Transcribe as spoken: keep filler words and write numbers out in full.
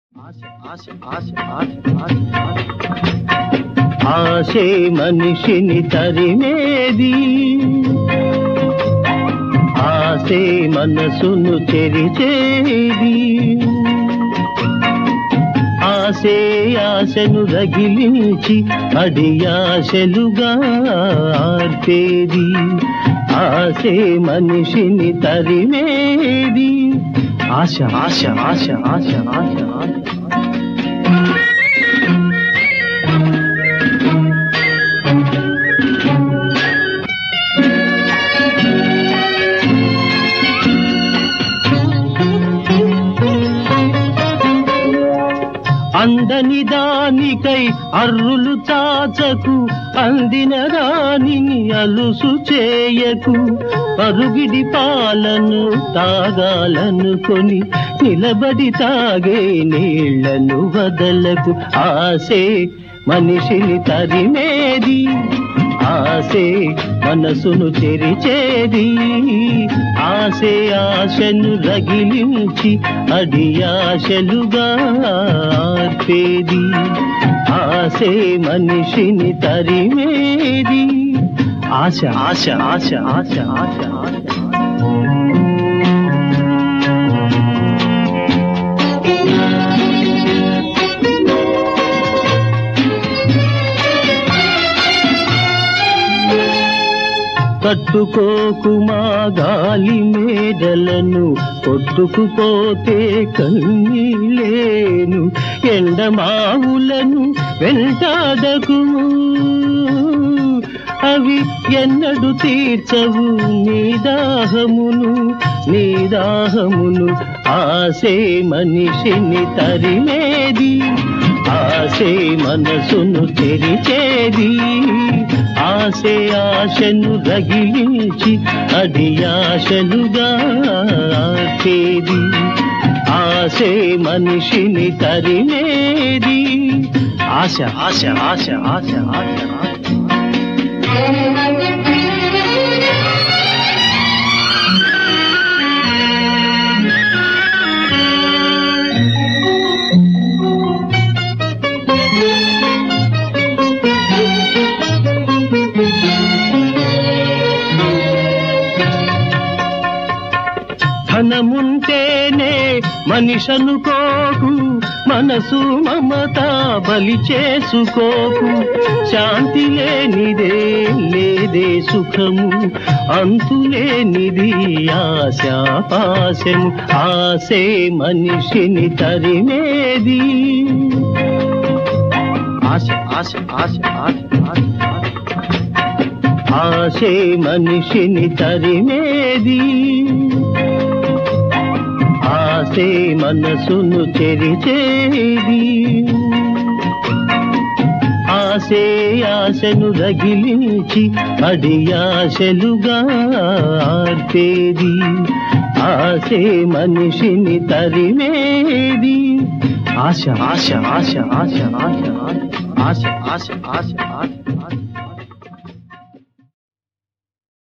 ఆశే మనిషిని తరిమేది, ఆశే మనసును చెరిచేది. ఆశే ఆశను రగిలించి అడియాశలుగా ఆర్పేది. ఆశే మనిషిని తరిమేది. ఆశ ఆశ ఆశ ఆశ ఆశ ఆశ అందని దానికై అర్రులు చాచకు, అందిన దానిని అలుసు చేయకు. పరుగిడి పాలను తాగాలనుకొని నిలబడి తాగే నీళ్లను వదలకు. ఆశే మనిషిని తరిమేది, ఆశే మనసును చెరిచేది. ఆశే ఆశను రగిలించి అడియాశలుగా ఆర్పేది. ఆశే మనిషిని తరిమేది. ఆశ ఆశ ఆశ ఆశ ఆశ ఆశ కట్టుకోకుమా గాలి మేడలను, కొట్టుకుపోతే కన్నీలేను. ఎండమావులను వెంటాడకు, అవి ఎన్నడు తీర్చవు నీ దాహమును, నీ దాహమును. ఆశే మనిషిని తరిమేది, ఆశే మనసును చెరిచేది. ఆశే ఆశను రగిలించి అడియాశలుగా ఆర్పేది. ఆశే మనిషిని తరిమేది. ఆశ ఆశ ఆశ ఆశ ఆశ ఆశ ధనముంటేనే మనిషనుకోకు, మనసు మమత బలి చేసుకోకు. శాంతి లేనిదే లేదే సుఖము, అంతులేనిది ఆశాపాశము. ఆశే మనిషిని తరిమేది. ఆశ ఆశ ఆశ ఆశ ఆశ ఆశే మనిషిని తరిమేది. ఆశే మనసును చెరిచేది. ఆశే ఆశను రగిలించి అడియాశలుగా ఆర్పేది. ఆశే మనిషిని తరిమేది. ఆశ ఆశ ఆశ ఆశ ఆశ ఆశ ఆశ ఆశ ఆశ ఆశ